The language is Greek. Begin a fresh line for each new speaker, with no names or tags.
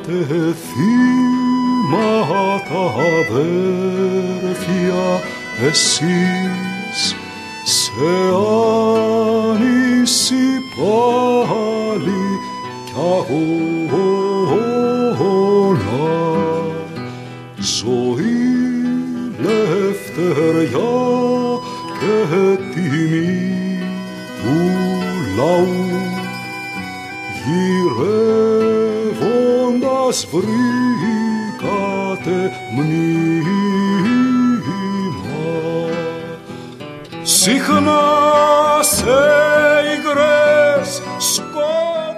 θύματα αδέρφια εσείς σε άνηση πάλι κι αγώνα ζωή, λευτεριά και τιμή του λαού γυρεύοντας βρήκατε μνήμα συχνά σε υγρές σκότες